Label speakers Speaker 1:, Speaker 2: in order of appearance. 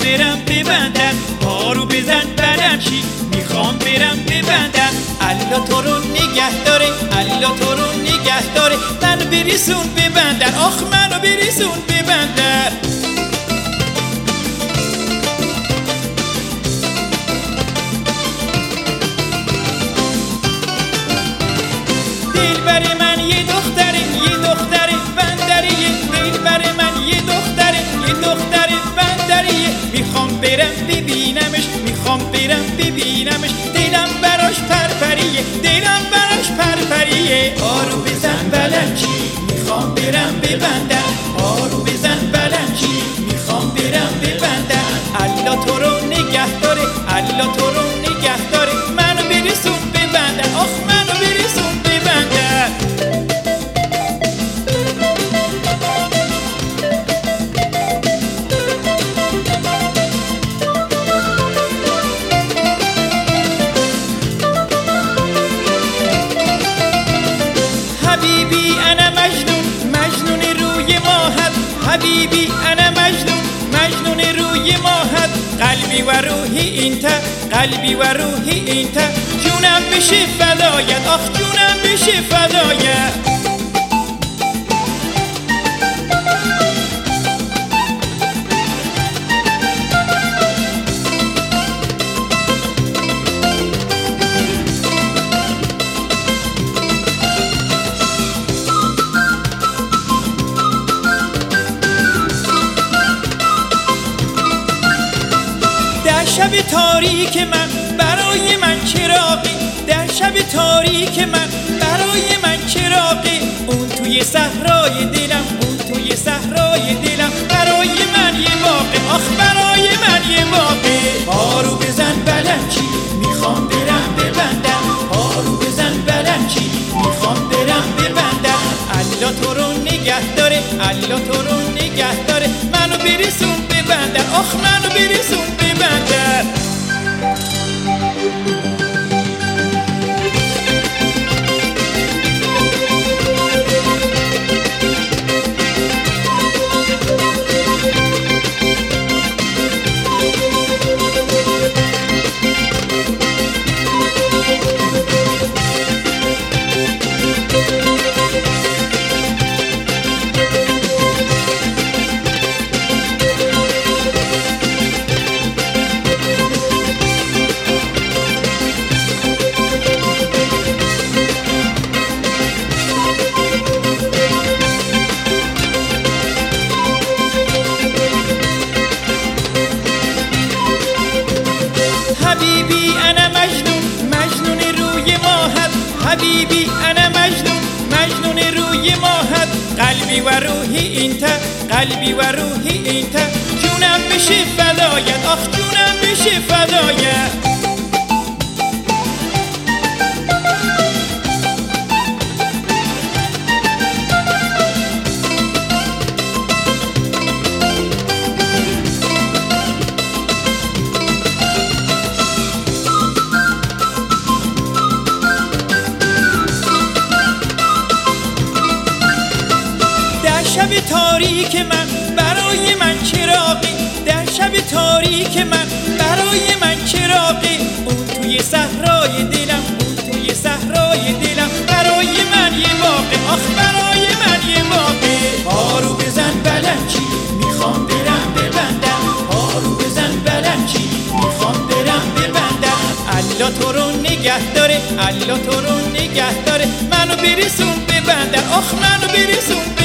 Speaker 1: برم ببندن، پارو بزن بلمشی میخوام برم ببندن. الله تو رو نگه داره، الله تو رو نگه داره، منو بریسون ببندن، آخ منو بریسون ببندن. دلبر من یه دختره، یه دختره بندریه، دلبر من یه دختره، یه دختره بندریه، میخوام برم ببینمش، میخوام برم ببینمش، دلم براش پرپریه، دلم براش پرپریه. آرو بزن بلمچی میخوام برم ببندم، آرو بزن بلمچی میخوام برم ببندم. الله تو رو نگه داره، الله تو رو نگه داره، منو برسون ببندم، آخ منو برسون ببندم. حبیبی انا مجنون، مجنون روی ماهت، حبیبی انا مجنون، مجنون روی ماهت. قلبی و روحی انت، قلبی و روحی انت، جونم بشه فدایت، آخ جونم بشه فدایت. در شب تاریک من برای من چراغی، در شب تاریک من برای من چراغی، اون توی صحرای دلم، اون توی صحرای دلم، برای من یه باغه، آخ برای من یه باغه. پارو بزن بلمچی میخوام برم ببندم، پارو بزن بلمچی میخوام برم ببندم. الله تو رو نگه داره، الله تو رو نگه داره، منو برسون ببندم، آخ منو برسون ببندم. حبیبی انا مجنون، مجنون روی ماهت، حبیبی انا مجنون، مجنون روی ماهت. قلبی و روحی انت، قلبی و روحی انت، جونم بشه فدایت، آخ جونم بشه فدایت. در شب تاریک من برای من چراغی، در شب تاریک من برای من چراغی، اون توی صحرای دلم، اون توی صحرای دلم، برای من یه باغه، آخ برای من یه باغه. پارو بزن بلمچی میخوام برم ببندم، پارو بزن بلمچی میخوام برم ببندم. الله تو رو نگه داره، الله تو رو نگه داره، منو برسون ببندم، آخ منو برسون